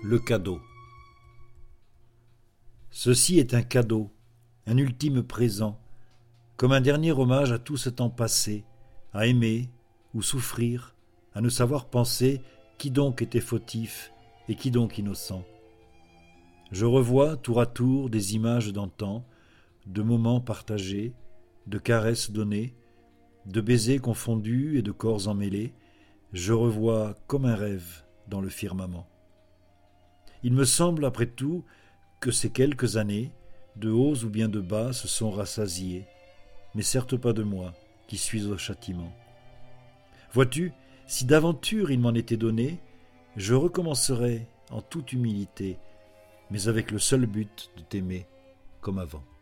Le cadeau. Ceci est un cadeau, un ultime présent, comme un dernier hommage à tout ce temps passé, à aimer ou souffrir, à ne savoir penser qui donc était fautif et qui donc innocent. Je revois tour à tour des images d'antan, de moments partagés, de caresses données, de baisers confondus et de corps emmêlés. Je revois comme un rêve dans le firmament. Il me semble, après tout, que ces quelques années, de hauts ou bien de bas, se sont rassasiées, mais certes pas de moi, qui suis au châtiment. Vois-tu, si d'aventure il m'en était donné, je recommencerais en toute humilité, mais avec le seul but de t'aimer comme avant.